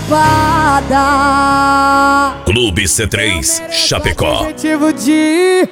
culpada. Clube C3 Chapecó. Adjetivo de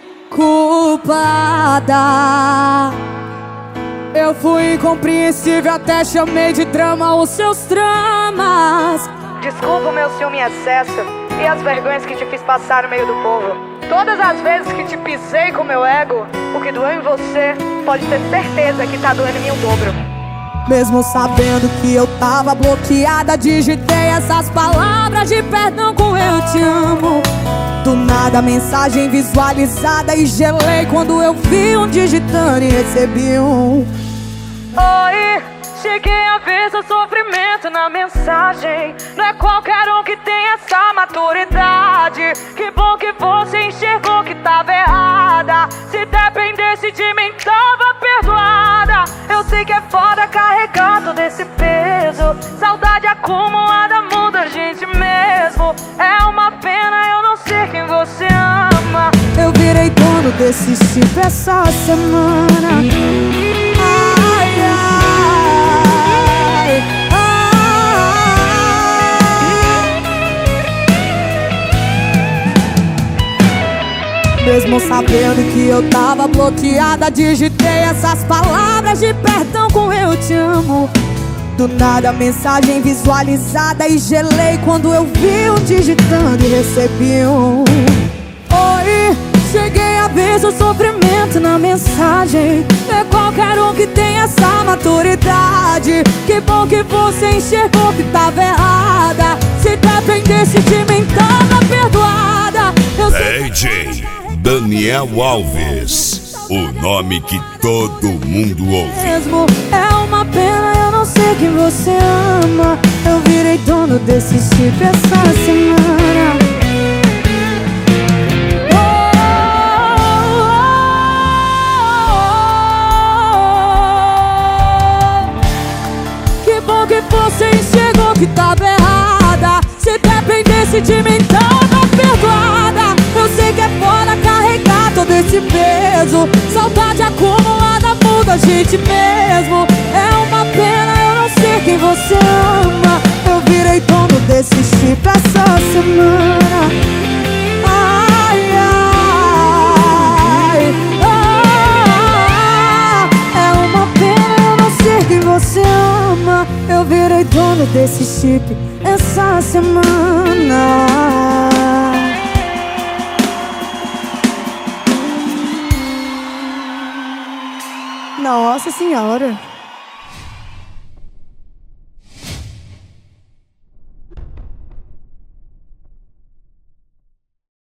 culpada. Eu fui incompreensível, até chamei de drama os seus dramas. Desculpa o meu ciúme em excesso e as vergonhas que te fiz passar no meio do povo. Todas as vezes que te pisei com meu ego, o que doeu em você, pode ter certeza que tá doendo em mim o dobro. Mesmo sabendo que eu tava bloqueada, digitei essas palavras de perdão com eu te amo. Do nada, mensagem visualizada e gelei quando eu vi um digitando e recebi um oi. Cheguei a ver seu sofrimento na mensagem. Não é qualquer um que tem essa maturidade. Que bom que você enxergou que tava errada. Se dependesse de mim, tava perdoada. Eu sei que é foda carregar todo esse peso. Saudade acumulada muda a gente mesmo. É uma pena eu não ser quem você ama. Eu virei dono desse chip essa semana. Mesmo sabendo que eu tava bloqueada, digitei essas palavras de perdão com eu te amo. Do nada, mensagem visualizada e gelei quando eu vi um digitando e recebi um oi. Cheguei a ver seu sofrimento na mensagem. Não é qualquer um que tem essa maturidade. Que bom que você enxergou que tava errada. Se dependesse de mim, tava perdoada. Eu sei DJ Daniel Alves, o nome que todo mundo ouve. mesmo. É uma pena eu não sei quem você ama. Eu virei dono desse chip essa semana. Que bom que você enxergou que tava errada. Se dependesse de mim, tava perdoada. Eu sei que é foda carregar todo esse peso. Saudade acumulada muda a gente mesmo. É uma pena eu não sei quem você ama. Eu virei dono desse chip essa semana. Ai, ai, ah, é uma pena eu não ser quem você ama. Eu virei dono desse chip essa semana. Nossa Senhora.